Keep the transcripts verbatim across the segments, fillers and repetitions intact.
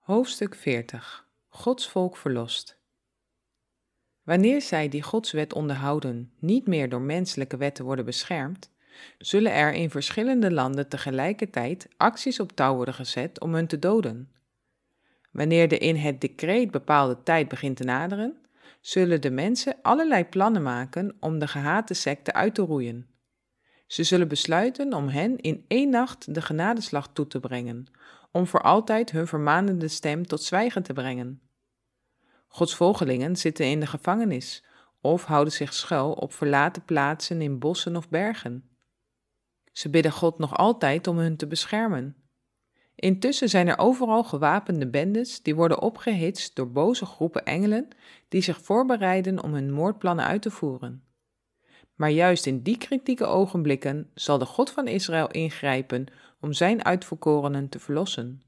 Hoofdstuk veertig. Gods volk verlost. Wanneer zij die Gods wet onderhouden niet meer door menselijke wetten worden beschermd, zullen er in verschillende landen tegelijkertijd acties op touw worden gezet om hun te doden. Wanneer de in het decreet bepaalde tijd begint te naderen, zullen de mensen allerlei plannen maken om de gehate secte uit te roeien. Ze zullen besluiten om hen in één nacht de genadeslag toe te brengen, om voor altijd hun vermanende stem tot zwijgen te brengen. Gods volgelingen zitten in de gevangenis of houden zich schuil op verlaten plaatsen in bossen of bergen. Ze bidden God nog altijd om hun te beschermen. Intussen zijn er overal gewapende bendes die worden opgehitst door boze groepen engelen die zich voorbereiden om hun moordplannen uit te voeren. Maar juist in die kritieke ogenblikken zal de God van Israël ingrijpen om zijn uitverkorenen te verlossen.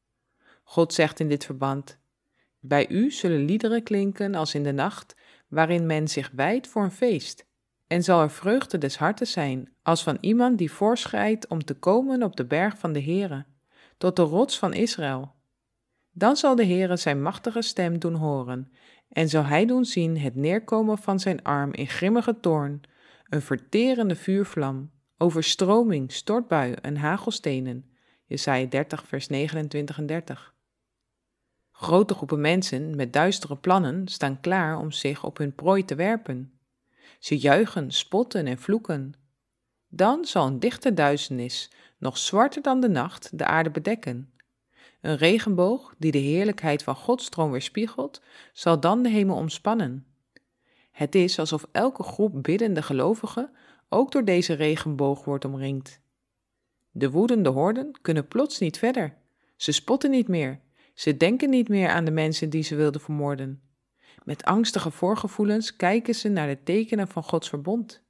God zegt in dit verband: bij u zullen liederen klinken als in de nacht, waarin men zich wijdt voor een feest. En zal er vreugde des hartes zijn, als van iemand die voorschrijdt om te komen op de berg van de Heere, tot de rots van Israël. Dan zal de Heere zijn machtige stem doen horen, en zal hij doen zien het neerkomen van zijn arm in grimmige toorn, een verterende vuurvlam, overstroming, stortbui en hagelstenen. Jesaja dertig vers negenentwintig en dertig. Grote groepen mensen met duistere plannen staan klaar om zich op hun prooi te werpen. Ze juichen, spotten en vloeken. Dan zal een dichte duisternis, nog zwarter dan de nacht, de aarde bedekken. Een regenboog, die de heerlijkheid van Gods troon weerspiegelt, zal dan de hemel omspannen. Het is alsof elke groep biddende gelovigen ook door deze regenboog wordt omringd. De woedende horden kunnen plots niet verder. Ze spotten niet meer. Ze denken niet meer aan de mensen die ze wilden vermoorden. Met angstige voorgevoelens kijken ze naar de tekenen van Gods verbond.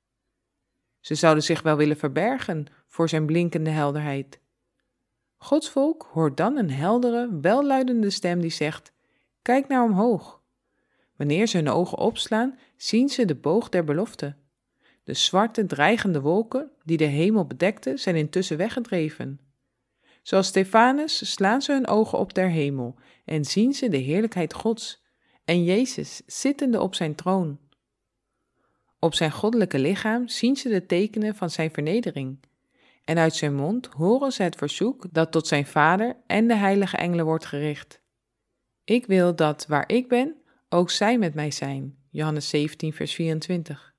Ze zouden zich wel willen verbergen voor zijn blinkende helderheid. Gods volk hoort dan een heldere, welluidende stem die zegt: kijk naar omhoog. Wanneer ze hun ogen opslaan, zien ze de boog der belofte. De zwarte, dreigende wolken die de hemel bedekten, zijn intussen weggedreven. Zoals Stefanus slaan ze hun ogen op der hemel en zien ze de heerlijkheid Gods en Jezus zittende op zijn troon. Op zijn goddelijke lichaam zien ze de tekenen van zijn vernedering en uit zijn mond horen ze het verzoek dat tot zijn Vader en de heilige engelen wordt gericht. Ik wil dat waar ik ben, ook zij met mij zijn. Johannes zeventien vers vierentwintig.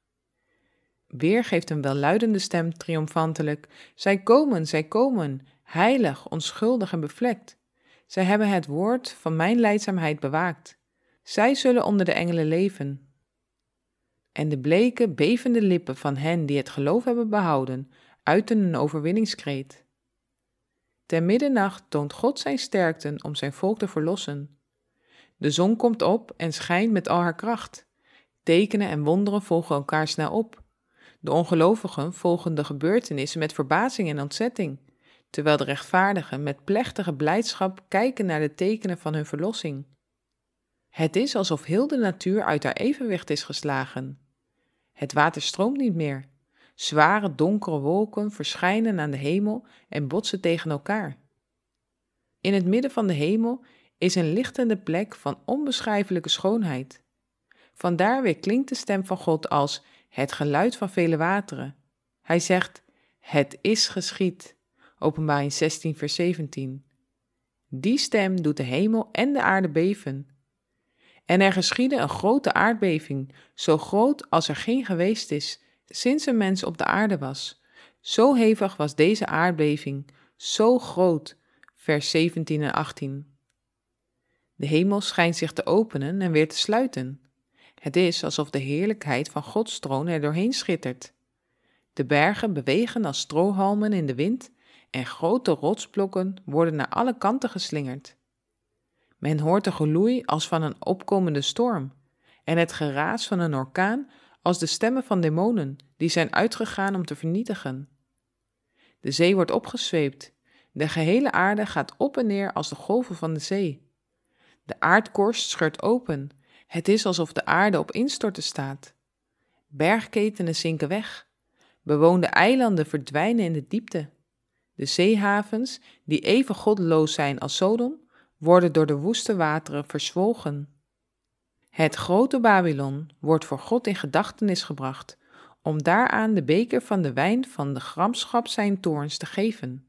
Weer geeft een welluidende stem triomfantelijk: zij komen, zij komen, heilig, onschuldig en bevlekt. Zij hebben het woord van mijn lijdzaamheid bewaakt. Zij zullen onder de engelen leven. En de bleke, bevende lippen van hen die het geloof hebben behouden, uiten een overwinningskreet. Ter middernacht toont God zijn sterkte om zijn volk te verlossen. De zon komt op en schijnt met al haar kracht. Tekenen en wonderen volgen elkaar snel op. De ongelovigen volgen de gebeurtenissen met verbazing en ontzetting, terwijl de rechtvaardigen met plechtige blijdschap kijken naar de tekenen van hun verlossing. Het is alsof heel de natuur uit haar evenwicht is geslagen. Het water stroomt niet meer. Zware donkere wolken verschijnen aan de hemel en botsen tegen elkaar. In het midden van de hemel is een lichtende plek van onbeschrijfelijke schoonheid. Vandaar weer klinkt de stem van God als het geluid van vele wateren. Hij zegt: het is geschied. Openbaring zestien vers zeventien. Die stem doet de hemel en de aarde beven. En er geschiedde een grote aardbeving, zo groot als er geen geweest is, sinds een mens op de aarde was. Zo hevig was deze aardbeving, zo groot. Vers zeventien en achttien. De hemel schijnt zich te openen en weer te sluiten. Het is alsof de heerlijkheid van Gods troon er doorheen schittert. De bergen bewegen als strohalmen in de wind en grote rotsblokken worden naar alle kanten geslingerd. Men hoort de geloei als van een opkomende storm en het geraas van een orkaan als de stemmen van demonen die zijn uitgegaan om te vernietigen. De zee wordt opgezweept. De gehele aarde gaat op en neer als de golven van de zee. De aardkorst scheurt open. Het is alsof de aarde op instorten staat. Bergketenen zinken weg. Bewoonde eilanden verdwijnen in de diepte. De zeehavens, die even goddeloos zijn als Sodom, worden door de woeste wateren verzwolgen. Het grote Babylon wordt voor God in gedachtenis gebracht, om daaraan de beker van de wijn van de gramschap zijn toorns te geven.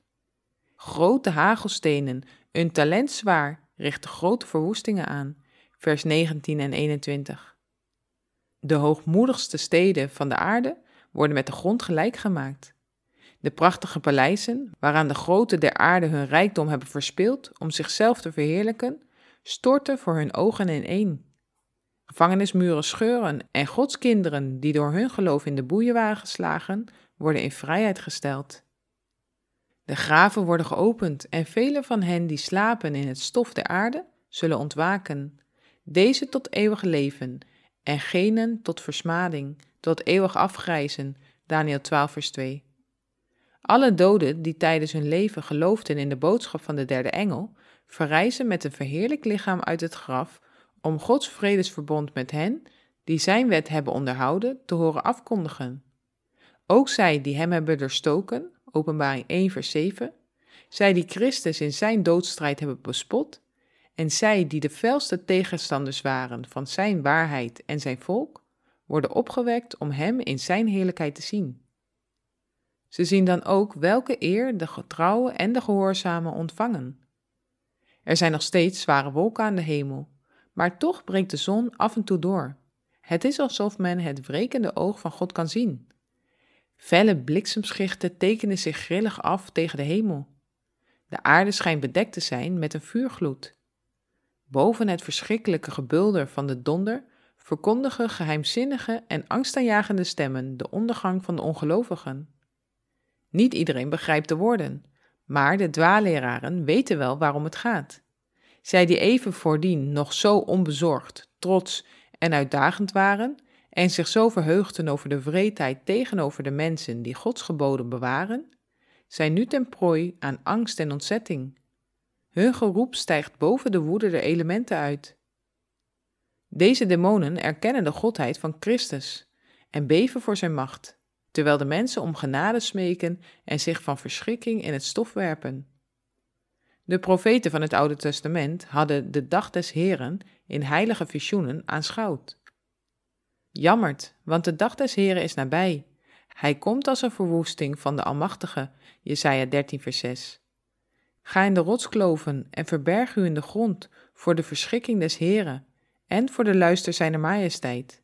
Grote hagelstenen, een talent zwaar, richten grote verwoestingen aan. Vers negentien en eenentwintig. De hoogmoedigste steden van de aarde worden met de grond gelijk gemaakt. De prachtige paleizen, waaraan de groten der aarde hun rijkdom hebben verspild om zichzelf te verheerlijken, storten voor hun ogen ineen. Gevangenismuren scheuren en Gods kinderen, die door hun geloof in de boeien waren geslagen, worden in vrijheid gesteld. De graven worden geopend en velen van hen die slapen in het stof der aarde zullen ontwaken. Deze tot eeuwig leven en genen tot versmading, tot eeuwig afgrijzen. Daniël twaalf vers twee. Alle doden die tijdens hun leven geloofden in de boodschap van de derde engel, verrijzen met een verheerlijk lichaam uit het graf om Gods vredesverbond met hen, die zijn wet hebben onderhouden, te horen afkondigen. Ook zij die hem hebben doorstoken, Openbaring één vers zeven, zij die Christus in zijn doodstrijd hebben bespot, en zij die de felste tegenstanders waren van zijn waarheid en zijn volk, worden opgewekt om hem in zijn heerlijkheid te zien. Ze zien dan ook welke eer de getrouwe en de gehoorzamen ontvangen. Er zijn nog steeds zware wolken aan de hemel, maar toch breekt de zon af en toe door. Het is alsof men het wrekende oog van God kan zien. Felle bliksemschichten tekenen zich grillig af tegen de hemel. De aarde schijnt bedekt te zijn met een vuurgloed. Boven het verschrikkelijke gebulder van de donder verkondigen geheimzinnige en angstaanjagende stemmen de ondergang van de ongelovigen. Niet iedereen begrijpt de woorden, maar de dwaaleraren weten wel waarom het gaat. Zij die even voordien nog zo onbezorgd, trots en uitdagend waren en zich zo verheugden over de wreedheid tegenover de mensen die Gods geboden bewaren, zijn nu ten prooi aan angst en ontzetting. Hun geroep stijgt boven de woede der elementen uit. Deze demonen erkennen de godheid van Christus en beven voor zijn macht, terwijl de mensen om genade smeken en zich van verschrikking in het stof werpen. De profeten van het Oude Testament hadden de dag des Heren in heilige visioenen aanschouwd. Jammert, want de dag des Heren is nabij. Hij komt als een verwoesting van de Almachtige, Jesaja dertien vers zes. Ga in de rotskloven en verberg u in de grond voor de verschrikking des Heren en voor de luister zijner majesteit.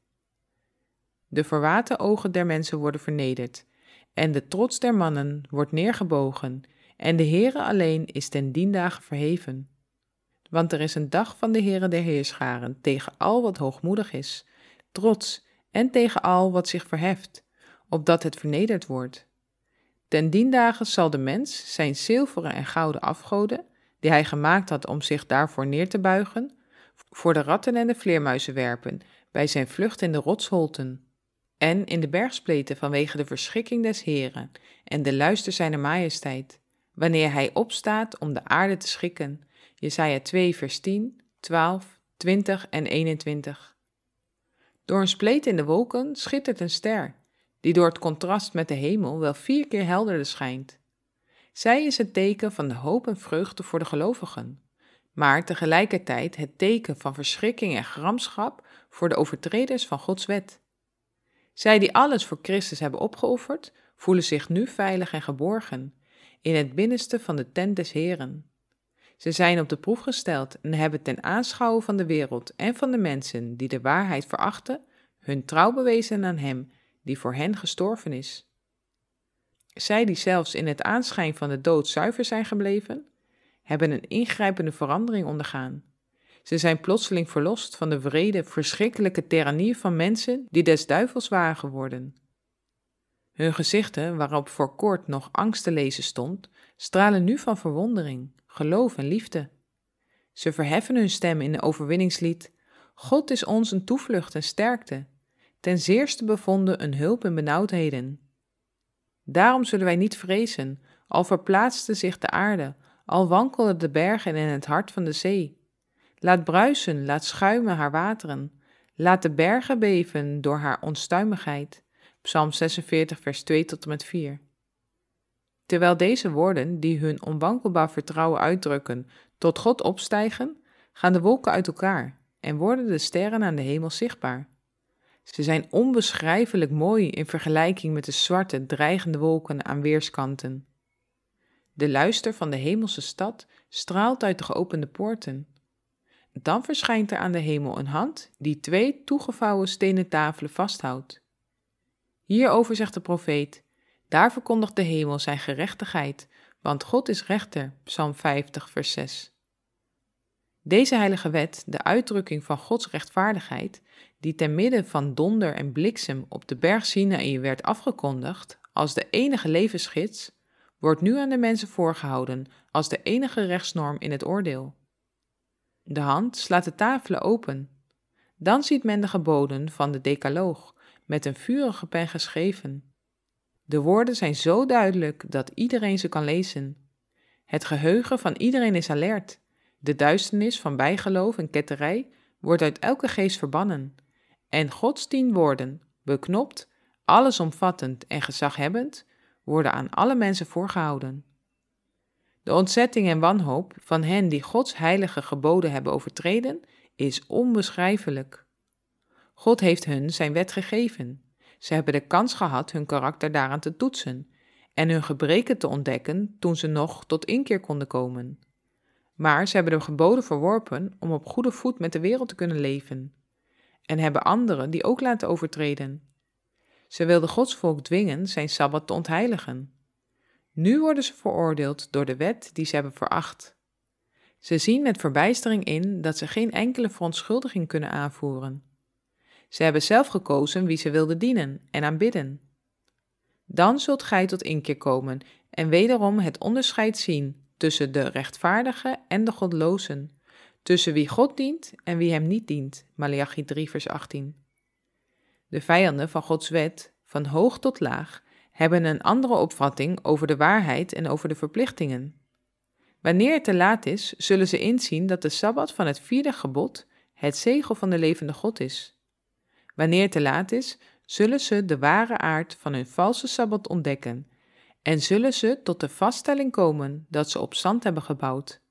De verwate ogen der mensen worden vernederd en de trots der mannen wordt neergebogen en de Heere alleen is ten dien dagen verheven. Want er is een dag van de Heere der Heerscharen tegen al wat hoogmoedig is, trots en tegen al wat zich verheft, opdat het vernederd wordt. Ten dien dagen zal de mens zijn zilveren en gouden afgoden, die hij gemaakt had om zich daarvoor neer te buigen, voor de ratten en de vleermuizen werpen, bij zijn vlucht in de rotsholten, en in de bergspleten vanwege de verschrikking des Heren en de luister zijner majesteit, wanneer hij opstaat om de aarde te schikken. Jesaja twee vers tien, twaalf, twintig en eenentwintig. Door een spleet in de wolken schittert een ster, die door het contrast met de hemel wel vier keer helderder schijnt. Zij is het teken van de hoop en vreugde voor de gelovigen, maar tegelijkertijd het teken van verschrikking en gramschap voor de overtreders van Gods wet. Zij die alles voor Christus hebben opgeofferd, voelen zich nu veilig en geborgen, in het binnenste van de tent des Heren. Ze zijn op de proef gesteld en hebben ten aanschouwen van de wereld en van de mensen die de waarheid verachten, hun trouw bewezen aan hem die voor hen gestorven is. Zij die zelfs in het aanschijn van de dood zuiver zijn gebleven, hebben een ingrijpende verandering ondergaan. Ze zijn plotseling verlost van de wrede, verschrikkelijke tirannie van mensen die des duivels waren geworden. Hun gezichten, waarop voor kort nog angst te lezen stond, stralen nu van verwondering, geloof en liefde. Ze verheffen hun stem in de overwinningslied: God is ons een toevlucht en sterkte, ten zeerste bevonden een hulp in benauwdheden. Daarom zullen wij niet vrezen, al verplaatste zich de aarde, al wankelden de bergen in het hart van de zee. Laat bruisen, laat schuimen haar wateren, laat de bergen beven door haar onstuimigheid. Psalm zesenveertig vers twee tot en met vier. Terwijl deze woorden, die hun onwankelbaar vertrouwen uitdrukken, Tot God opstijgen, gaan de wolken uit elkaar en worden de sterren aan de hemel zichtbaar. Ze zijn onbeschrijfelijk mooi in vergelijking met de zwarte, dreigende wolken aan weerskanten. De luister van de hemelse stad straalt uit de geopende poorten. Dan verschijnt er aan de hemel een hand die twee toegevouwen stenen tafelen vasthoudt. Hierover zegt de profeet: daar verkondigt de hemel zijn gerechtigheid, want God is rechter, Psalm vijftig, vers zes. Deze heilige wet, de uitdrukking van Gods rechtvaardigheid, die te midden van donder en bliksem op de berg Sinaï werd afgekondigd als de enige levensgids, wordt nu aan de mensen voorgehouden als de enige rechtsnorm in het oordeel. De hand slaat de tafelen open. Dan ziet men de geboden van de Decaloog, met een vurige pen geschreven. De woorden zijn zo duidelijk dat iedereen ze kan lezen. Het geheugen van iedereen is alert. De duisternis van bijgeloof en ketterij wordt uit elke geest verbannen. En Gods tien woorden, beknopt, allesomvattend en gezaghebbend, worden aan alle mensen voorgehouden. De ontzetting en wanhoop van hen die Gods heilige geboden hebben overtreden, is onbeschrijfelijk. God heeft hun zijn wet gegeven. Ze hebben de kans gehad hun karakter daaraan te toetsen en hun gebreken te ontdekken toen ze nog tot inkeer konden komen. Maar ze hebben de geboden verworpen om op goede voet met de wereld te kunnen leven en hebben anderen die ook laten overtreden. Ze wilden Gods volk dwingen zijn Sabbat te ontheiligen. Nu worden ze veroordeeld door de wet die ze hebben veracht. Ze zien met verbijstering in dat ze geen enkele verontschuldiging kunnen aanvoeren. Ze hebben zelf gekozen wie ze wilden dienen en aanbidden. Dan zult gij tot inkeer komen en wederom het onderscheid zien tussen de rechtvaardigen en de godlozen, tussen wie God dient en wie hem niet dient, Maleachi drie vers achttien. De vijanden van Gods wet, van hoog tot laag, hebben een andere opvatting over de waarheid en over de verplichtingen. Wanneer het te laat is, zullen ze inzien dat de Sabbat van het vierde gebod het zegel van de levende God is. Wanneer het te laat is, zullen ze de ware aard van hun valse Sabbat ontdekken en zullen ze tot de vaststelling komen dat ze op zand hebben gebouwd.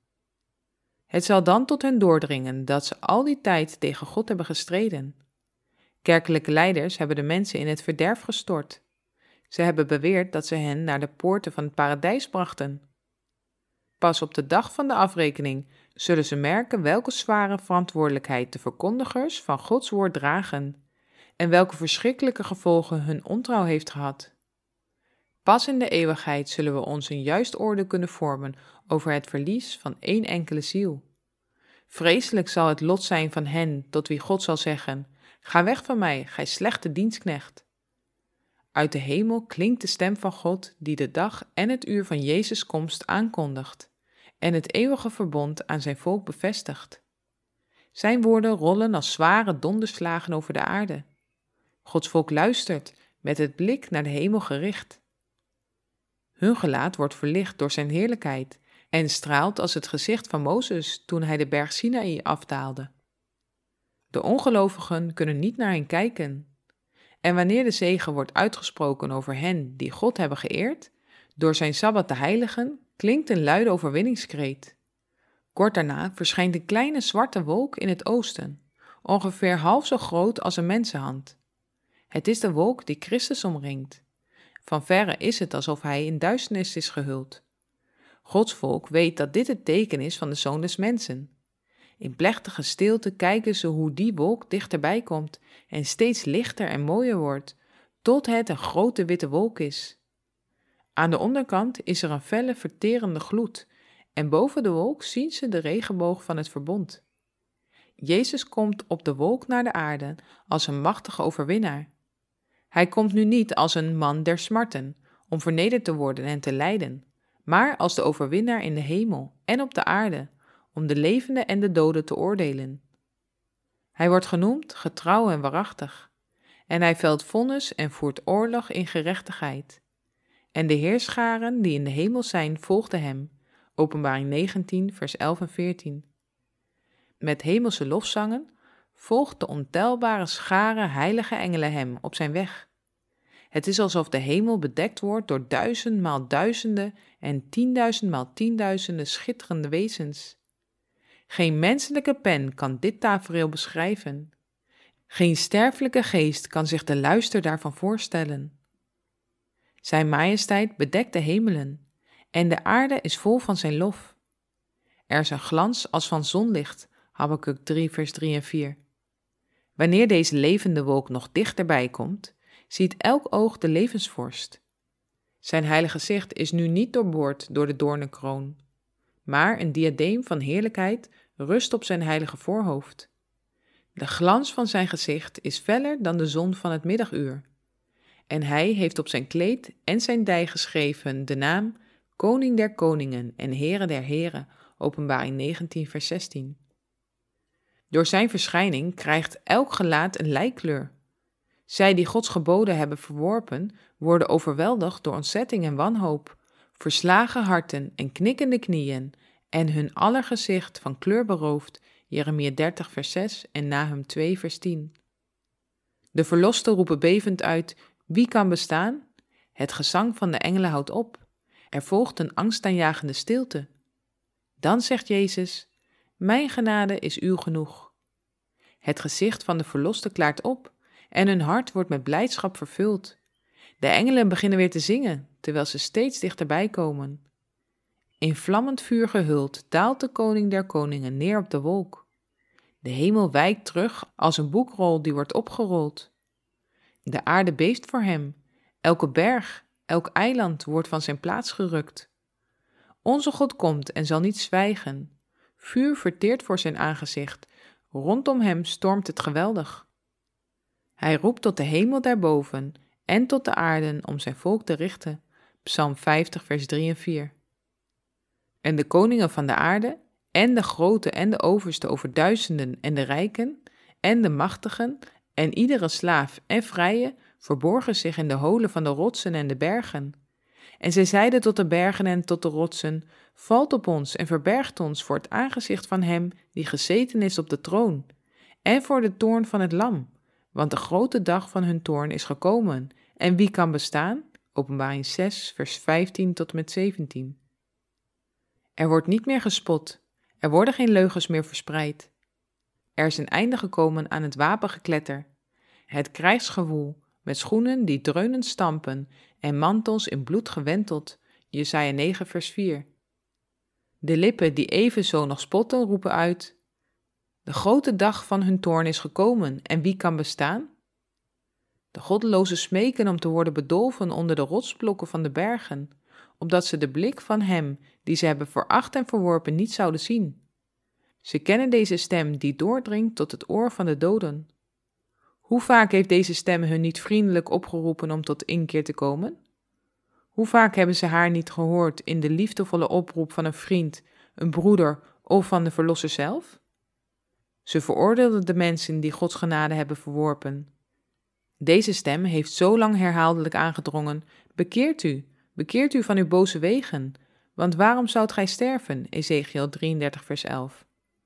Het zal dan tot hen doordringen dat ze al die tijd tegen God hebben gestreden. Kerkelijke leiders hebben de mensen in het verderf gestort. Ze hebben beweerd dat ze hen naar de poorten van het paradijs brachten. Pas op de dag van de afrekening zullen ze merken welke zware verantwoordelijkheid de verkondigers van Gods woord dragen en welke verschrikkelijke gevolgen hun ontrouw heeft gehad. Pas in de eeuwigheid zullen we ons een juist oordeel kunnen vormen over het verlies van één enkele ziel. Vreselijk zal het lot zijn van hen tot wie God zal zeggen: ga weg van mij, gij slechte dienstknecht. Uit de hemel klinkt de stem van God die de dag en het uur van Jezus' komst aankondigt en het eeuwige verbond aan zijn volk bevestigt. Zijn woorden rollen als zware donderslagen over de aarde. Gods volk luistert, met het blik naar de hemel gericht. Hun gelaat wordt verlicht door zijn heerlijkheid en straalt als het gezicht van Mozes toen hij de berg Sinaï afdaalde. De ongelovigen kunnen niet naar hen kijken. En wanneer de zegen wordt uitgesproken over hen die God hebben geëerd, door zijn Sabbat te heiligen, klinkt een luide overwinningskreet. Kort daarna verschijnt een kleine zwarte wolk in het oosten, ongeveer half zo groot als een mensenhand. Het is de wolk die Christus omringt. Van verre is het alsof hij in duisternis is gehuld. Gods volk weet dat dit het teken is van de Zoon des Mensen. In plechtige stilte kijken ze hoe die wolk dichterbij komt en steeds lichter en mooier wordt, tot het een grote witte wolk is. Aan de onderkant is er een felle verterende gloed en boven de wolk zien ze de regenboog van het verbond. Jezus komt op de wolk naar de aarde als een machtige overwinnaar. Hij komt nu niet als een man der smarten, om vernederd te worden en te lijden, maar als de overwinnaar in de hemel en op de aarde, om de levenden en de doden te oordelen. Hij wordt genoemd getrouw en waarachtig, en hij velt vonnis en voert oorlog in gerechtigheid. En de heerscharen die in de hemel zijn, volgden hem. Openbaring negentien, vers elf en veertien. Met hemelse lofzangen volgt de ontelbare schare heilige engelen hem op zijn weg. Het is alsof de hemel bedekt wordt door duizend maal duizenden en tienduizend maal tienduizenden schitterende wezens. Geen menselijke pen kan dit tafereel beschrijven. Geen sterfelijke geest kan zich de luister daarvan voorstellen. Zijn majesteit bedekt de hemelen en de aarde is vol van zijn lof. Er is een glans als van zonlicht, Habakuk drie vers drie en vier. Wanneer deze levende wolk nog dichterbij komt, ziet elk oog de levensvorst. Zijn heilige gezicht is nu niet doorboord door de doornenkroon, maar een diadeem van heerlijkheid rust op zijn heilige voorhoofd. De glans van zijn gezicht is feller dan de zon van het middaguur. En hij heeft op zijn kleed en zijn dij geschreven de naam Koning der Koningen en Heere der Heren, Openbaring negentien vers zestien. Door zijn verschijning krijgt elk gelaat een lijkkleur. Zij die Gods geboden hebben verworpen, worden overweldigd door ontzetting en wanhoop, verslagen harten en knikkende knieën, en hun aller gezicht van kleur beroofd, Jeremia dertig vers zes en Nahum twee vers tien. De verlosten roepen bevend uit, wie kan bestaan? Het gezang van de engelen houdt op. Er volgt een angstaanjagende stilte. Dan zegt Jezus, mijn genade is uw genoeg. Het gezicht van de verlosten klaart op en hun hart wordt met blijdschap vervuld. De engelen beginnen weer te zingen, terwijl ze steeds dichterbij komen. In vlammend vuur gehuld daalt de koning der koningen neer op de wolk. De hemel wijkt terug als een boekrol die wordt opgerold. De aarde beeft voor hem, elke berg, elk eiland wordt van zijn plaats gerukt. Onze God komt en zal niet zwijgen. Vuur verteert voor zijn aangezicht, rondom hem stormt het geweldig. Hij roept tot de hemel daarboven en tot de aarde om zijn volk te richten. Psalm vijftig vers drie en vier. En de koningen van de aarde, en de grote en de overste over duizenden en de rijken, en de machtigen, en iedere slaaf en vrije, verborgen zich in de holen van de rotsen en de bergen. En zij zeiden tot de bergen en tot de rotsen, valt op ons en verbergt ons voor het aangezicht van hem die gezeten is op de troon, en voor de toorn van het lam, want de grote dag van hun toorn is gekomen, en wie kan bestaan? Openbaring zes vers vijftien tot en met zeventien. Er wordt niet meer gespot, er worden geen leugens meer verspreid. Er is een einde gekomen aan het wapengekletter, het krijgsgewoel, met schoenen die dreunend stampen en mantels in bloed gewenteld, Jesaja negen vers vier. De lippen die evenzo nog spotten roepen uit, de grote dag van hun toorn is gekomen en wie kan bestaan? De goddelozen smeken om te worden bedolven onder de rotsblokken van de bergen, opdat ze de blik van hem die ze hebben veracht en verworpen niet zouden zien. Ze kennen deze stem die doordringt tot het oor van de doden. Hoe vaak heeft deze stem hun niet vriendelijk opgeroepen om tot inkeer te komen? Hoe vaak hebben ze haar niet gehoord in de liefdevolle oproep van een vriend, een broeder of van de Verlosser zelf? Ze veroordeelden de mensen die Gods genade hebben verworpen. Deze stem heeft zo lang herhaaldelijk aangedrongen, bekeert u, bekeert u van uw boze wegen, want waarom zoudt gij sterven? Ezechiël drieëndertig vers elf.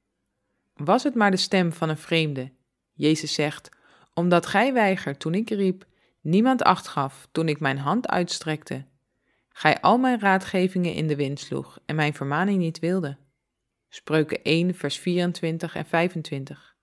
Was het maar de stem van een vreemde? Jezus zegt, omdat gij weigert toen ik riep, niemand acht gaf toen ik mijn hand uitstrekte, gij al mijn raadgevingen in de wind sloeg en mijn vermaning niet wilde. Spreuken één vers vierentwintig en vijfentwintig.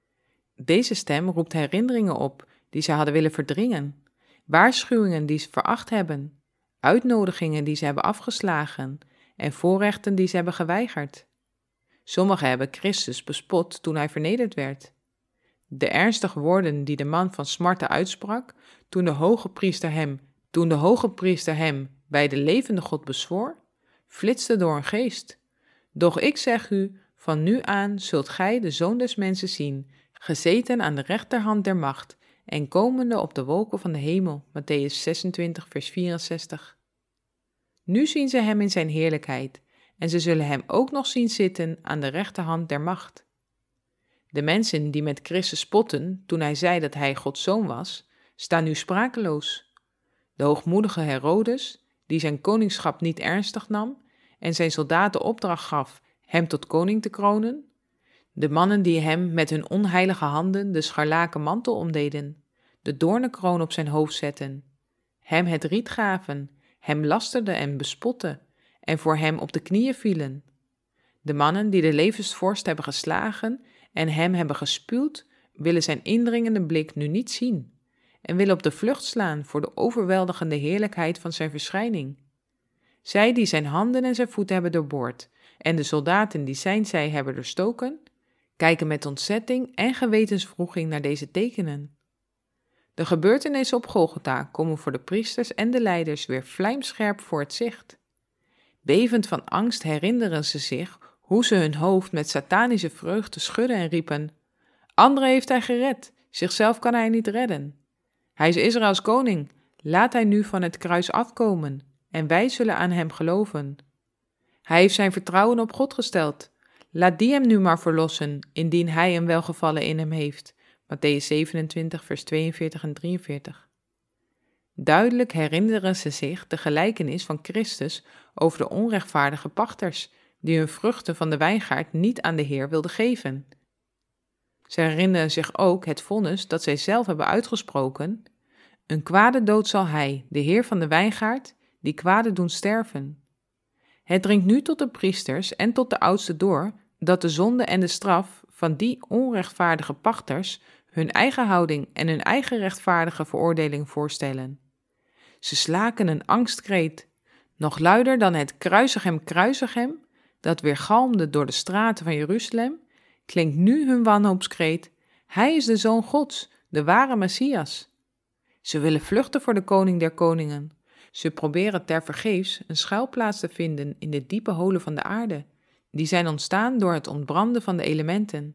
Deze stem roept herinneringen op die ze hadden willen verdringen, waarschuwingen die ze veracht hebben, uitnodigingen die ze hebben afgeslagen en voorrechten die ze hebben geweigerd. Sommigen hebben Christus bespot toen hij vernederd werd. De ernstige woorden die de man van smarten uitsprak toen de hoge priester hem, toen de hoge priester hem bij de levende God bezwoer, flitsten door een geest. Doch ik zeg u, van nu aan zult gij de Zoon des Mensen zien, gezeten aan de rechterhand der macht en komende op de wolken van de hemel. Mattheüs zesentwintig vers vierenzestig. Nu zien ze hem in zijn heerlijkheid en ze zullen hem ook nog zien zitten aan de rechterhand der macht. De mensen die met Christus spotten toen hij zei dat hij Gods zoon was, staan nu sprakeloos. De hoogmoedige Herodes, die zijn koningschap niet ernstig nam en zijn soldaten opdracht gaf hem tot koning te kronen, de mannen die hem met hun onheilige handen de scharlaken mantel omdeden, de doornenkroon op zijn hoofd zetten, hem het riet gaven, hem lasterden en bespotten en voor hem op de knieën vielen. De mannen die de levensvorst hebben geslagen en hem hebben gespuwd, willen zijn indringende blik nu niet zien en willen op de vlucht slaan voor de overweldigende heerlijkheid van zijn verschijning. Zij die zijn handen en zijn voeten hebben doorboord en de soldaten die zijn zij hebben doorstoken, kijken met ontzetting en gewetenswroeging naar deze tekenen. De gebeurtenissen op Golgotha komen voor de priesters en de leiders weer vlijmscherp voor het zicht. Bevend van angst herinneren ze zich hoe ze hun hoofd met satanische vreugde schudden en riepen: Anderen heeft hij gered, zichzelf kan hij niet redden. Hij is Israëls koning, laat hij nu van het kruis afkomen en wij zullen aan hem geloven. Hij heeft zijn vertrouwen op God gesteld, laat die hem nu maar verlossen, indien hij een welgevallen in hem heeft. Mattheüs zevenentwintig, vers tweeënveertig en drieënveertig. Duidelijk herinneren ze zich de gelijkenis van Christus over de onrechtvaardige pachters, die hun vruchten van de wijngaard niet aan de Heer wilden geven. Ze herinneren zich ook het vonnis dat zij zelf hebben uitgesproken: Een kwade dood zal hij, de Heer van de wijngaard, die kwade doen sterven. Het dringt nu tot de priesters en tot de oudsten door dat de zonde en de straf van die onrechtvaardige pachters hun eigen houding en hun eigen rechtvaardige veroordeling voorstellen. Ze slaken een angstkreet, nog luider dan het kruisig hem, kruisig hem, dat weergalmde door de straten van Jeruzalem, klinkt nu hun wanhoopskreet: Hij is de Zoon Gods, de ware Messias. Ze willen vluchten voor de koning der koningen. Ze proberen tevergeefs een schuilplaats te vinden in de diepe holen van de aarde. Die zijn ontstaan door het ontbranden van de elementen.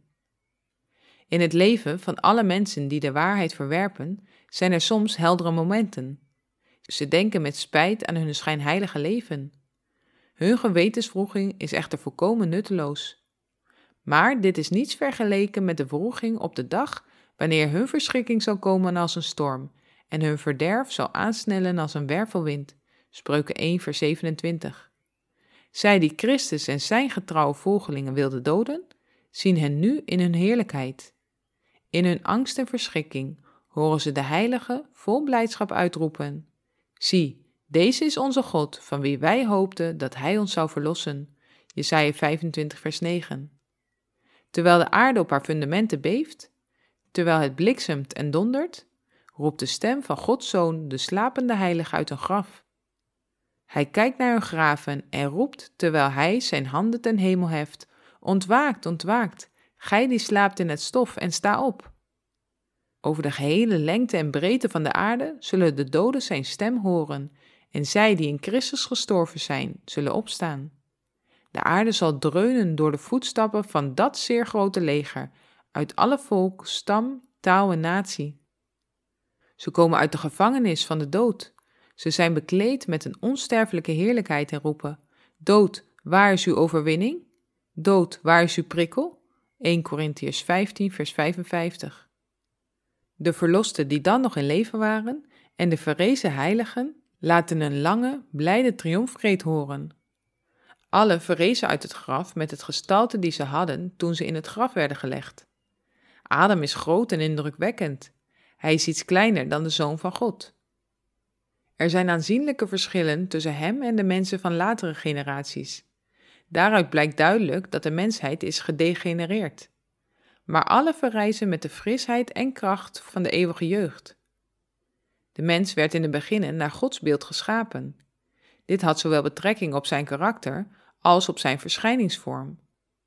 In het leven van alle mensen die de waarheid verwerpen, zijn er soms heldere momenten. Ze denken met spijt aan hun schijnheilige leven. Hun gewetenswroeging is echter volkomen nutteloos. Maar dit is niets vergeleken met de wroeging op de dag wanneer hun verschrikking zal komen als een storm en hun verderf zal aansnellen als een wervelwind. Spreuken één, vers zevenentwintig. Zij die Christus en zijn getrouwe volgelingen wilden doden, zien hen nu in hun heerlijkheid. In hun angst en verschrikking horen ze de heilige vol blijdschap uitroepen: Zie, deze is onze God, van wie wij hoopten dat hij ons zou verlossen. Jesaja vijfentwintig, vers negen. Terwijl de aarde op haar fundamenten beeft, terwijl het bliksemt en dondert, roept de stem van Gods Zoon de slapende heilige uit een graf. Hij kijkt naar hun graven en roept terwijl hij zijn handen ten hemel heft: Ontwaakt, ontwaakt, gij die slaapt in het stof, en sta op. Over de gehele lengte en breedte van de aarde zullen de doden zijn stem horen, en zij die in Christus gestorven zijn, zullen opstaan. De aarde zal dreunen door de voetstappen van dat zeer grote leger, uit alle volk, stam, taal en natie. Ze komen uit de gevangenis van de dood. Ze zijn bekleed met een onsterfelijke heerlijkheid en roepen: Dood, waar is uw overwinning? Dood, waar is uw prikkel? Eerste Korintiërs vijftien, vers vijfenvijftig. De verlosten die dan nog in leven waren en de verrezen heiligen laten een lange, blijde triomfkreet horen. Alle verrezen uit het graf met het gestalte die ze hadden toen ze in het graf werden gelegd. Adam is groot en indrukwekkend. Hij is iets kleiner dan de Zoon van God. Er zijn aanzienlijke verschillen tussen hem en de mensen van latere generaties. Daaruit blijkt duidelijk dat de mensheid is gedegenereerd. Maar alle verrijzen met de frisheid en kracht van de eeuwige jeugd. De mens werd in de beginnen naar Gods beeld geschapen. Dit had zowel betrekking op zijn karakter als op zijn verschijningsvorm.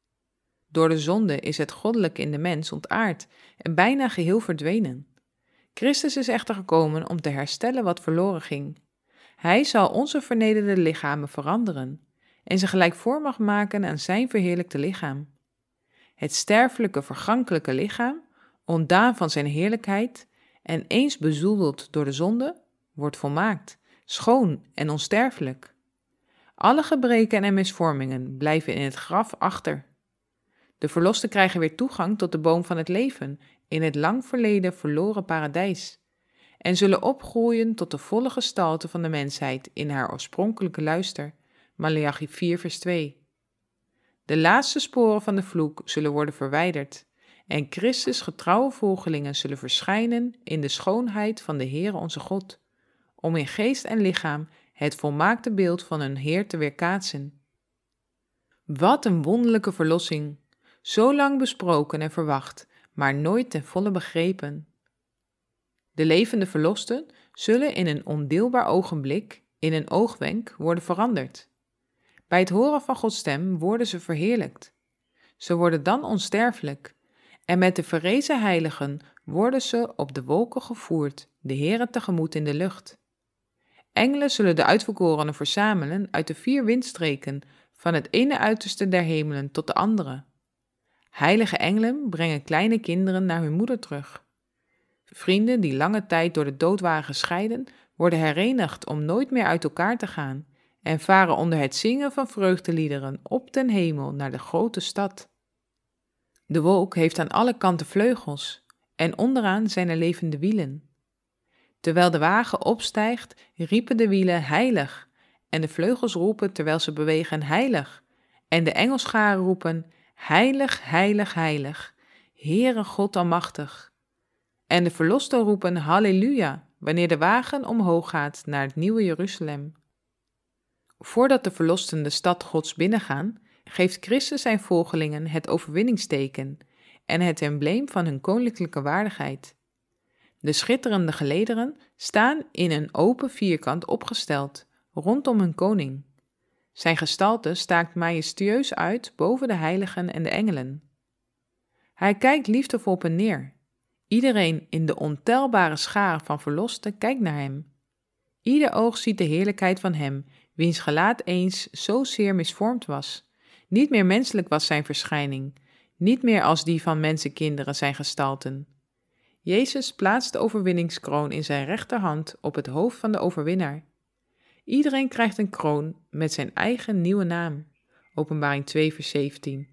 Door de zonde is het goddelijke in de mens ontaard en bijna geheel verdwenen. Christus is echter gekomen om te herstellen wat verloren ging. Hij zal onze vernederde lichamen veranderen en ze gelijkvormig maken aan zijn verheerlijkte lichaam. Het sterfelijke, vergankelijke lichaam, ontdaan van zijn heerlijkheid en eens bezoedeld door de zonde, wordt volmaakt, schoon en onsterfelijk. Alle gebreken en misvormingen blijven in het graf achter. De verlosten krijgen weer toegang tot de boom van het leven in het lang verleden verloren paradijs en zullen opgroeien tot de volle gestalte van de mensheid in haar oorspronkelijke luister. Maleachi vier, vers twee. De laatste sporen van de vloek zullen worden verwijderd en Christus getrouwe volgelingen zullen verschijnen in de schoonheid van de Heere onze God, om in geest en lichaam het volmaakte beeld van hun Heer te weerkaatsen. Wat een wonderlijke verlossing! Zo lang besproken en verwacht, maar nooit ten volle begrepen. De levende verlosten zullen in een ondeelbaar ogenblik, in een oogwenk, worden veranderd. Bij het horen van Gods stem worden ze verheerlijkt. Ze worden dan onsterfelijk, en met de verrezen heiligen worden ze op de wolken gevoerd, de Heere tegemoet in de lucht. Engelen zullen de uitverkorenen verzamelen uit de vier windstreken, van het ene uiterste der hemelen tot de andere. Heilige engelen brengen kleine kinderen naar hun moeder terug. Vrienden die lange tijd door de dood waren gescheiden, worden herenigd om nooit meer uit elkaar te gaan en varen onder het zingen van vreugdeliederen op ten hemel naar de grote stad. De wolk heeft aan alle kanten vleugels en onderaan zijn er levende wielen. Terwijl de wagen opstijgt, riepen de wielen heilig en de vleugels roepen terwijl ze bewegen heilig en de engelscharen roepen heilig, heilig, heilig, Heere God almachtig. En de verlosten roepen halleluja wanneer de wagen omhoog gaat naar het nieuwe Jeruzalem. Voordat de verlosten de stad Gods binnengaan, geeft Christus zijn volgelingen het overwinningsteken en het embleem van hun koninklijke waardigheid. De schitterende gelederen staan in een open vierkant opgesteld, rondom hun koning. Zijn gestalte staakt majestueus uit boven de heiligen en de engelen. Hij kijkt liefdevol op hen neer. Iedereen in de ontelbare schare van verlosten kijkt naar hem. Ieder oog ziet de heerlijkheid van hem, wiens gelaat eens zo zeer misvormd was. Niet meer menselijk was zijn verschijning, niet meer als die van mensenkinderen zijn gestalten. Jezus plaatst de overwinningskroon in zijn rechterhand op het hoofd van de overwinnaar. Iedereen krijgt een kroon met zijn eigen nieuwe naam. Openbaring twee vers zeventien.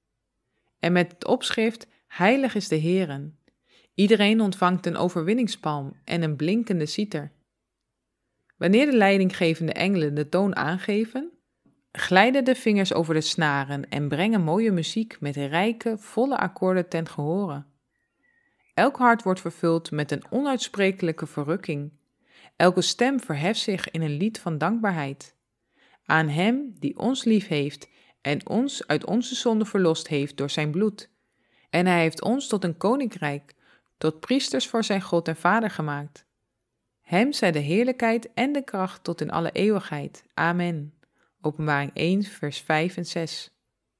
En met het opschrift, heilig is de Heere. Iedereen ontvangt een overwinningspalm en een blinkende citer. Wanneer de leidinggevende engelen de toon aangeven, glijden de vingers over de snaren en brengen mooie muziek met rijke, volle akkoorden ten gehore. Elk hart wordt vervuld met een onuitsprekelijke verrukking. Elke stem verheft zich in een lied van dankbaarheid. Aan Hem die ons lief heeft en ons uit onze zonde verlost heeft door zijn bloed. En Hij heeft ons tot een koninkrijk, tot priesters voor zijn God en Vader gemaakt. Hem zij de heerlijkheid en de kracht tot in alle eeuwigheid. Amen. Openbaring één vers vijf en zes.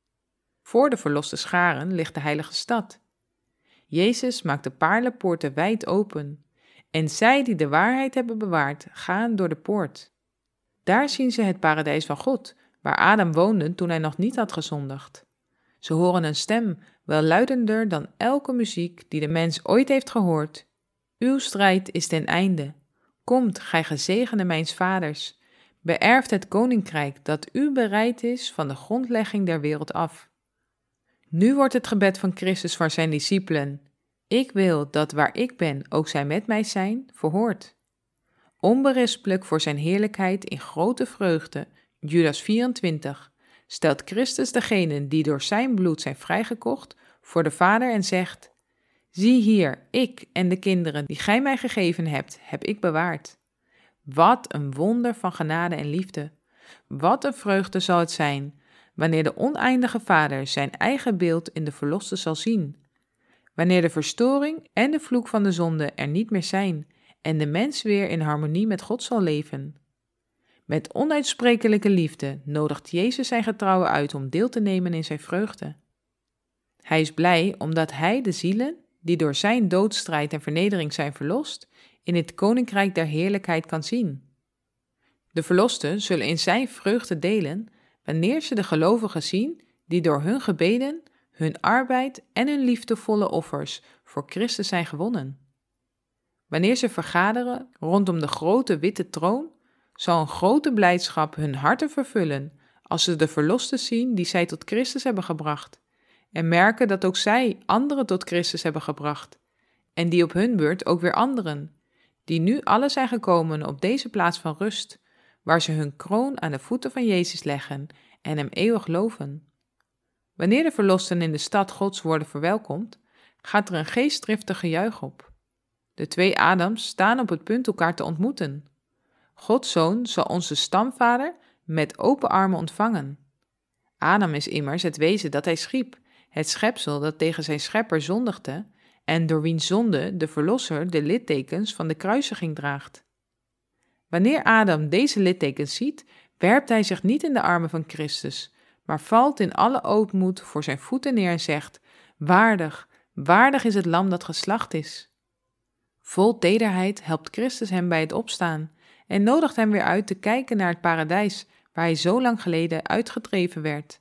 Voor de verloste scharen ligt de heilige stad. Jezus maakt de paarlenpoorten wijd open, en zij die de waarheid hebben bewaard, gaan door de poort. Daar zien ze het paradijs van God, waar Adam woonde toen hij nog niet had gezondigd. Ze horen een stem, welluidender dan elke muziek die de mens ooit heeft gehoord. Uw strijd is ten einde. Komt, gij gezegende mijns vaders, beërft het koninkrijk dat u bereid is van de grondlegging der wereld af. Nu wordt het gebed van Christus voor zijn discipelen: ik wil dat waar ik ben ook zij met mij zijn, verhoord. Onberispelijk voor zijn heerlijkheid in grote vreugde, Judas vierentwintig, stelt Christus degenen die door zijn bloed zijn vrijgekocht voor de Vader en zegt: zie hier, ik en de kinderen die gij mij gegeven hebt, heb ik bewaard. Wat een wonder van genade en liefde. Wat een vreugde zal het zijn, wanneer de oneindige Vader zijn eigen beeld in de verloste zal zien. Wanneer de verstoring en de vloek van de zonde er niet meer zijn en de mens weer in harmonie met God zal leven. Met onuitsprekelijke liefde nodigt Jezus zijn getrouwen uit om deel te nemen in zijn vreugde. Hij is blij omdat hij de zielen, die door zijn doodstrijd en vernedering zijn verlost, in het koninkrijk der heerlijkheid kan zien. De verlosten zullen in zijn vreugde delen, wanneer ze de gelovigen zien, die door hun gebeden, hun arbeid en hun liefdevolle offers voor Christus zijn gewonnen. Wanneer ze vergaderen rondom de grote witte troon, zal een grote blijdschap hun harten vervullen als ze de verlosten zien die zij tot Christus hebben gebracht en merken dat ook zij anderen tot Christus hebben gebracht en die op hun beurt ook weer anderen, die nu alle zijn gekomen op deze plaats van rust, waar ze hun kroon aan de voeten van Jezus leggen en hem eeuwig loven. Wanneer de verlosten in de stad Gods worden verwelkomd, gaat er een geestdriftig gejuich op. De twee Adams staan op het punt elkaar te ontmoeten. Gods Zoon zal onze stamvader met open armen ontvangen. Adam is immers het wezen dat hij schiep, het schepsel dat tegen zijn schepper zondigde en door wiens zonde de verlosser de littekens van de kruisiging draagt. Wanneer Adam deze littekens ziet, werpt hij zich niet in de armen van Christus, maar valt in alle ootmoed voor zijn voeten neer en zegt: Waardig, waardig is het lam dat geslacht is. Vol tederheid helpt Christus hem bij het opstaan en nodigt hem weer uit te kijken naar het paradijs waar hij zo lang geleden uitgedreven werd.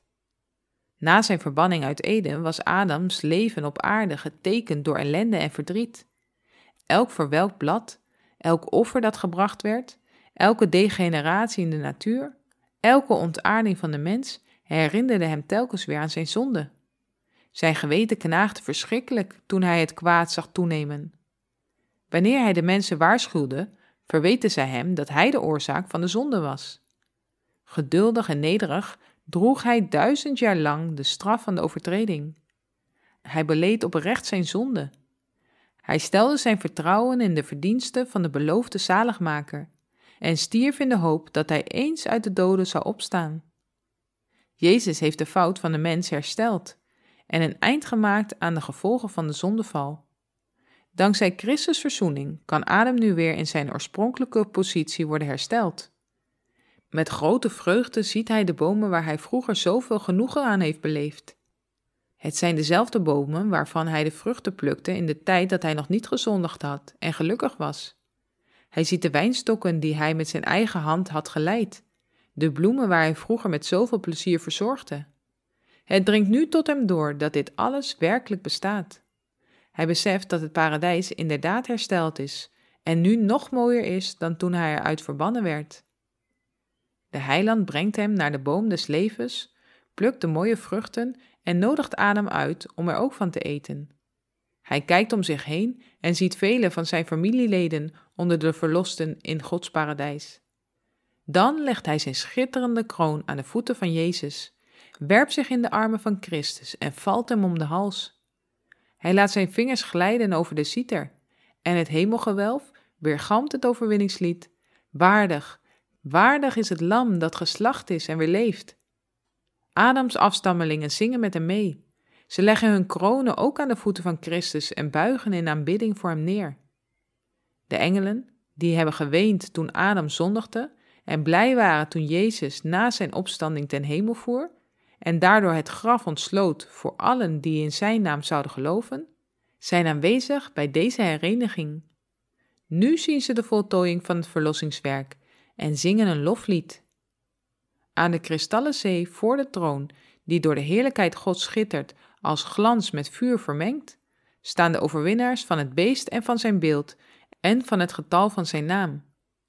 Na zijn verbanning uit Eden was Adams leven op aarde getekend door ellende en verdriet. Elk verwelkt blad, elk offer dat gebracht werd, elke degeneratie in de natuur, elke ontaarding van de mens herinnerde hem telkens weer aan zijn zonde. Zijn geweten knaagde verschrikkelijk toen hij het kwaad zag toenemen. Wanneer hij de mensen waarschuwde, verweten zij hem dat hij de oorzaak van de zonde was. Geduldig en nederig droeg hij duizend jaar lang de straf van de overtreding. Hij beleed oprecht zijn zonde. Hij stelde zijn vertrouwen in de verdiensten van de beloofde zaligmaker en stierf in de hoop dat hij eens uit de doden zou opstaan. Jezus heeft de fout van de mens hersteld en een eind gemaakt aan de gevolgen van de zondeval. Dankzij Christus' verzoening kan Adam nu weer in zijn oorspronkelijke positie worden hersteld. Met grote vreugde ziet hij de bomen waar hij vroeger zoveel genoegen aan heeft beleefd. Het zijn dezelfde bomen waarvan hij de vruchten plukte in de tijd dat hij nog niet gezondigd had en gelukkig was. Hij ziet de wijnstokken die hij met zijn eigen hand had geleid, de bloemen waar hij vroeger met zoveel plezier verzorgde. Het dringt nu tot hem door dat dit alles werkelijk bestaat. Hij beseft dat het paradijs inderdaad hersteld is en nu nog mooier is dan toen hij eruit verbannen werd. De heiland brengt hem naar de boom des levens, plukt de mooie vruchten en nodigt Adam uit om er ook van te eten. Hij kijkt om zich heen en ziet vele van zijn familieleden onder de verlosten in Gods paradijs. Dan legt hij zijn schitterende kroon aan de voeten van Jezus, werpt zich in de armen van Christus en valt hem om de hals. Hij laat zijn vingers glijden over de citer en het hemelgewelf weergalmt het overwinningslied: Waardig, waardig is het lam dat geslacht is en weer leeft. Adams afstammelingen zingen met hem mee. Ze leggen hun kronen ook aan de voeten van Christus en buigen in aanbidding voor hem neer. De engelen, die hebben geweend toen Adam zondigde en blij waren toen Jezus na zijn opstanding ten hemel voer en daardoor het graf ontsloot voor allen die in zijn naam zouden geloven, zijn aanwezig bij deze hereniging. Nu zien ze de voltooiing van het verlossingswerk en zingen een loflied. Aan de kristallen zee voor de troon, die door de heerlijkheid Gods schittert als glans met vuur vermengd, staan de overwinnaars van het beest en van zijn beeld en van het getal van zijn naam.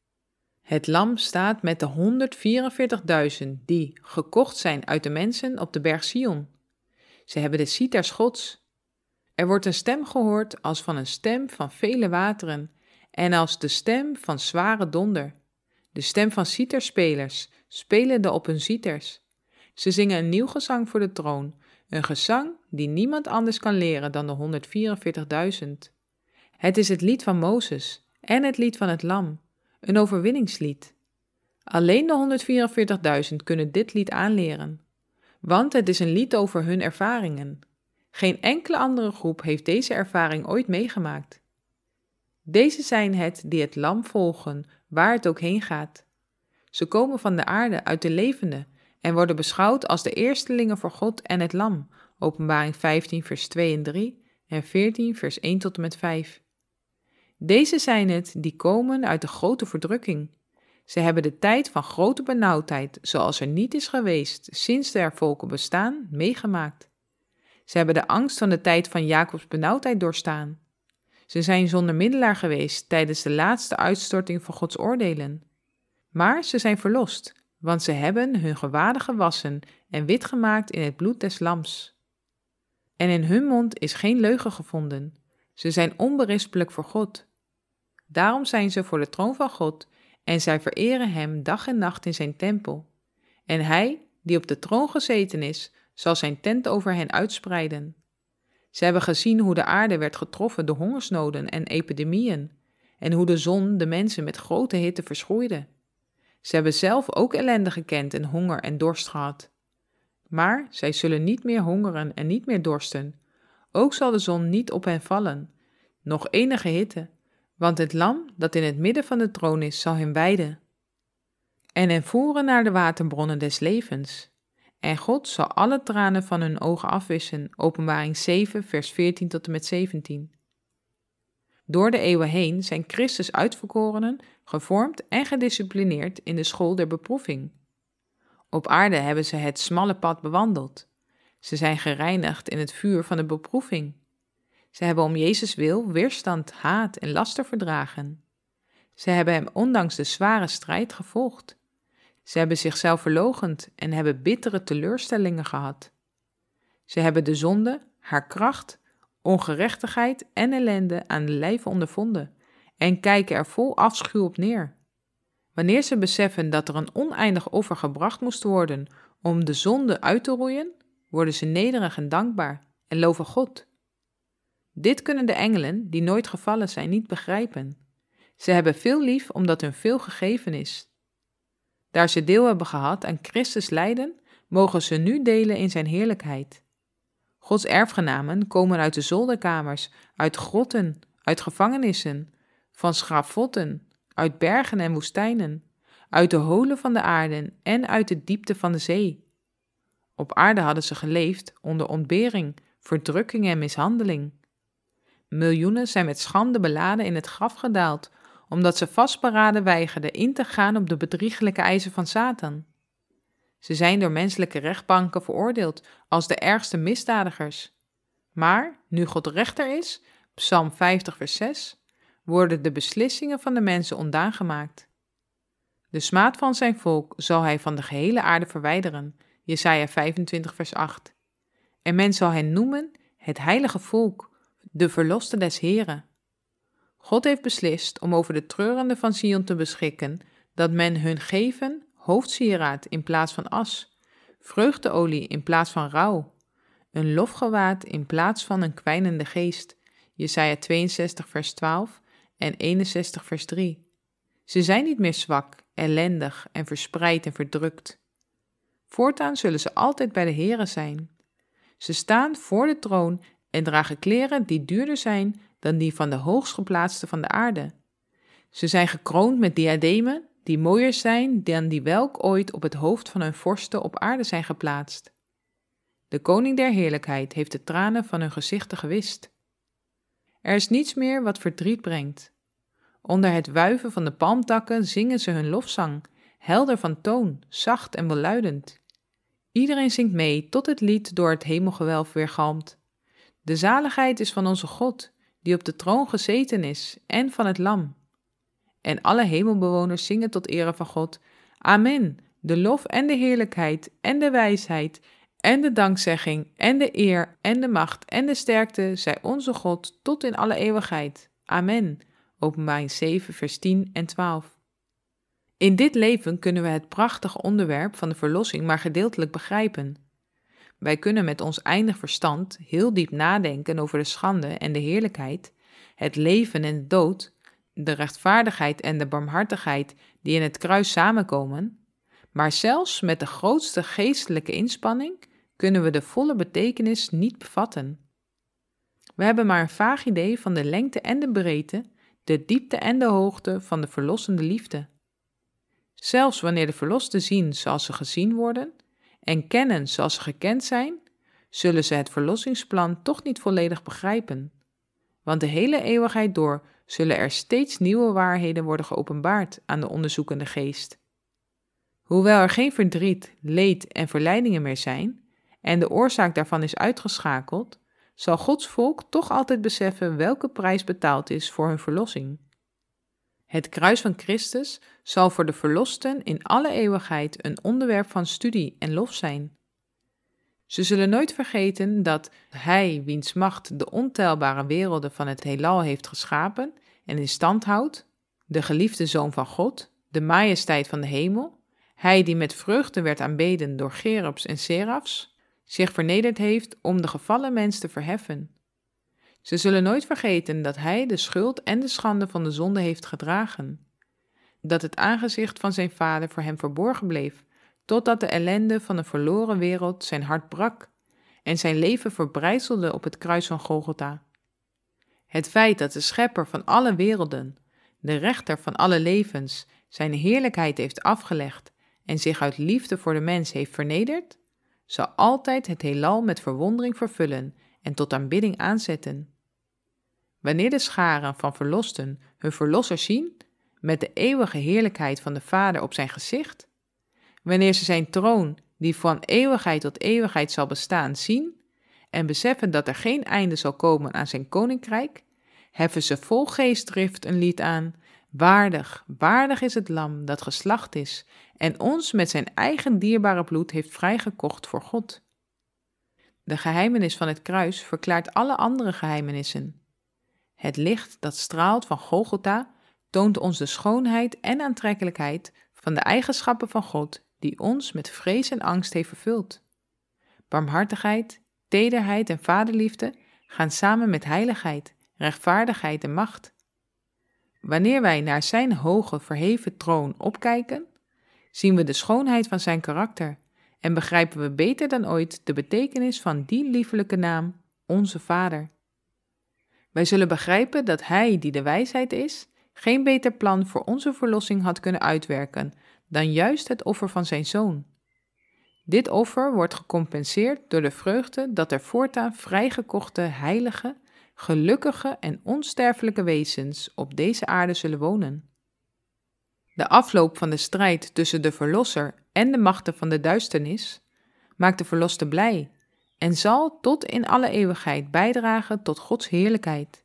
Het lam staat met de honderdvierenveertigduizend die gekocht zijn uit de mensen op de berg Sion. Ze hebben de citars Gods. Er wordt een stem gehoord als van een stem van vele wateren en als de stem van zware donder. De stem van citarspelers, spelende op hun citars. Ze zingen een nieuw gezang voor de troon, een gezang die niemand anders kan leren dan de honderdvierenveertigduizend. Het is het lied van Mozes en het lied van het lam, een overwinningslied. Alleen de honderdvierenveertigduizend kunnen dit lied aanleren, want het is een lied over hun ervaringen. Geen enkele andere groep heeft deze ervaring ooit meegemaakt. Deze zijn het die het lam volgen, waar het ook heen gaat. Ze komen van de aarde uit de levenden en worden beschouwd als de eerstelingen voor God en het lam, Openbaring vijftien vers twee en drie en veertien vers één tot en met vijf. Deze zijn het die komen uit de grote verdrukking. Ze hebben de tijd van grote benauwdheid, zoals er niet is geweest sinds er volken bestaan, meegemaakt. Ze hebben de angst van de tijd van Jacobs benauwdheid doorstaan. Ze zijn zonder middelaar geweest tijdens de laatste uitstorting van Gods oordelen. Maar ze zijn verlost, want ze hebben hun gewaden gewassen en wit gemaakt in het bloed des lams. En in hun mond is geen leugen gevonden. Ze zijn onberispelijk voor God. Daarom zijn ze voor de troon van God en zij vereren hem dag en nacht in zijn tempel. En hij, die op de troon gezeten is, zal zijn tent over hen uitspreiden. Ze hebben gezien hoe de aarde werd getroffen door hongersnoden en epidemieën, en hoe de zon de mensen met grote hitte verschroeide. Ze hebben zelf ook ellende gekend en honger en dorst gehad. Maar zij zullen niet meer hongeren en niet meer dorsten. Ook zal de zon niet op hen vallen, noch enige hitte, want het lam dat in het midden van de troon is, zal hen weiden. En hen voeren naar de waterbronnen des levens. En God zal alle tranen van hun ogen afwissen. Openbaring zeven, vers veertien tot en met zeventien. Door de eeuwen heen zijn Christus uitverkorenen, gevormd en gedisciplineerd in de school der beproeving. Op aarde hebben ze het smalle pad bewandeld. Ze zijn gereinigd in het vuur van de beproeving. Ze hebben om Jezus wil weerstand, haat en laster verdragen. Ze hebben hem ondanks de zware strijd gevolgd. Ze hebben zichzelf verloochend en hebben bittere teleurstellingen gehad. Ze hebben de zonde, haar kracht, ongerechtigheid en ellende aan de lijve ondervonden en kijken er vol afschuw op neer. Wanneer ze beseffen dat er een oneindig offer gebracht moest worden om de zonde uit te roeien, worden ze nederig en dankbaar en loven God. Dit kunnen de engelen, die nooit gevallen zijn, niet begrijpen. Ze hebben veel lief omdat hun veel gegeven is. Daar ze deel hebben gehad aan Christus lijden, mogen ze nu delen in zijn heerlijkheid. Gods erfgenamen komen uit de zolderkamers, uit grotten, uit gevangenissen, van schavotten, uit bergen en woestijnen, uit de holen van de aarde en uit de diepte van de zee. Op aarde hadden ze geleefd onder ontbering, verdrukking en mishandeling. Miljoenen zijn met schande beladen in het graf gedaald, omdat ze vastberaden weigerden in te gaan op de bedrieglijke eisen van Satan. Ze zijn door menselijke rechtbanken veroordeeld als de ergste misdadigers. Maar, nu God rechter is, Psalm vijftig vers zes, worden de beslissingen van de mensen ondaan gemaakt. De smaad van zijn volk zal hij van de gehele aarde verwijderen, Jesaja vijfentwintig vers acht. En men zal hen noemen het heilige volk, de verlosten des Heren. God heeft beslist om over de treurenden van Sion te beschikken, dat men hun geven hoofdsieraad in plaats van as, vreugdeolie in plaats van rouw, een lofgewaad in plaats van een kwijnende geest, Jesaja tweeënzestig vers twaalf en eenenzestig vers drie. Ze zijn niet meer zwak, ellendig en verspreid en verdrukt. Voortaan zullen ze altijd bij de Here zijn. Ze staan voor de troon en dragen kleren die duurder zijn dan die van de hoogstgeplaatste van de aarde. Ze zijn gekroond met diademen die mooier zijn dan die welk ooit op het hoofd van hun vorsten op aarde zijn geplaatst. De koning der heerlijkheid heeft de tranen van hun gezichten gewist. Er is niets meer wat verdriet brengt. Onder het wuiven van de palmtakken zingen ze hun lofzang, helder van toon, zacht en welluidend. Iedereen zingt mee tot het lied door het hemelgewelf weergalmt. De zaligheid is van onze God, die op de troon gezeten is, en van het lam. En alle hemelbewoners zingen tot ere van God, Amen, de lof en de heerlijkheid en de wijsheid en de dankzegging en de eer en de macht en de sterkte zij onze God tot in alle eeuwigheid. Amen. Openbaring zeven vers tien en twaalf. In dit leven kunnen we het prachtige onderwerp van de verlossing maar gedeeltelijk begrijpen. Wij kunnen met ons eindig verstand heel diep nadenken over de schande en de heerlijkheid, het leven en de dood, de rechtvaardigheid en de barmhartigheid die in het kruis samenkomen, maar zelfs met de grootste geestelijke inspanning kunnen we de volle betekenis niet bevatten. We hebben maar een vaag idee van de lengte en de breedte, de diepte en de hoogte van de verlossende liefde. Zelfs wanneer de verlosten zien zoals ze gezien worden en kennen zoals ze gekend zijn, zullen ze het verlossingsplan toch niet volledig begrijpen. Want de hele eeuwigheid door zullen er steeds nieuwe waarheden worden geopenbaard aan de onderzoekende geest. Hoewel er geen verdriet, leed en verleidingen meer zijn en de oorzaak daarvan is uitgeschakeld, zal Gods volk toch altijd beseffen welke prijs betaald is voor hun verlossing. Het kruis van Christus zal voor de verlosten in alle eeuwigheid een onderwerp van studie en lof zijn. Ze zullen nooit vergeten dat Hij, wiens macht de ontelbare werelden van het heelal heeft geschapen en in stand houdt, de geliefde Zoon van God, de majesteit van de hemel, Hij die met vreugde werd aanbeden door cherubs en serafs, zich vernederd heeft om de gevallen mens te verheffen. Ze zullen nooit vergeten dat Hij de schuld en de schande van de zonde heeft gedragen, dat het aangezicht van zijn Vader voor hem verborgen bleef, totdat de ellende van een verloren wereld zijn hart brak en zijn leven verbrijzelde op het kruis van Golgotha. Het feit dat de schepper van alle werelden, de rechter van alle levens, zijn heerlijkheid heeft afgelegd en zich uit liefde voor de mens heeft vernederd, zal altijd het heelal met verwondering vervullen en tot aanbidding aanzetten. Wanneer de scharen van verlosten hun verlosser zien, met de eeuwige heerlijkheid van de Vader op zijn gezicht, wanneer ze zijn troon, die van eeuwigheid tot eeuwigheid zal bestaan, zien en beseffen dat er geen einde zal komen aan zijn koninkrijk, heffen ze vol geestdrift een lied aan: waardig, waardig is het lam dat geslacht is en ons met zijn eigen dierbare bloed heeft vrijgekocht voor God. De geheimenis van het kruis verklaart alle andere geheimenissen. Het licht dat straalt van Golgotha toont ons de schoonheid en aantrekkelijkheid van de eigenschappen van God die ons met vrees en angst heeft vervuld. Barmhartigheid, tederheid en vaderliefde gaan samen met heiligheid, rechtvaardigheid en macht. Wanneer wij naar zijn hoge verheven troon opkijken, zien we de schoonheid van zijn karakter en begrijpen we beter dan ooit de betekenis van die liefelijke naam, onze Vader. Wij zullen begrijpen dat hij die de wijsheid is, geen beter plan voor onze verlossing had kunnen uitwerken dan juist het offer van zijn zoon. Dit offer wordt gecompenseerd door de vreugde dat er voortaan vrijgekochte, heilige, gelukkige en onsterfelijke wezens op deze aarde zullen wonen. De afloop van de strijd tussen de Verlosser en de machten van de duisternis maakt de verloste blij en zal tot in alle eeuwigheid bijdragen tot Gods heerlijkheid.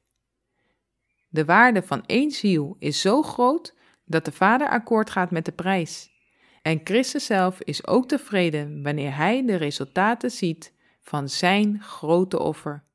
De waarde van één ziel is zo groot dat de Vader akkoord gaat met de prijs. En Christus zelf is ook tevreden wanneer hij de resultaten ziet van zijn grote offer.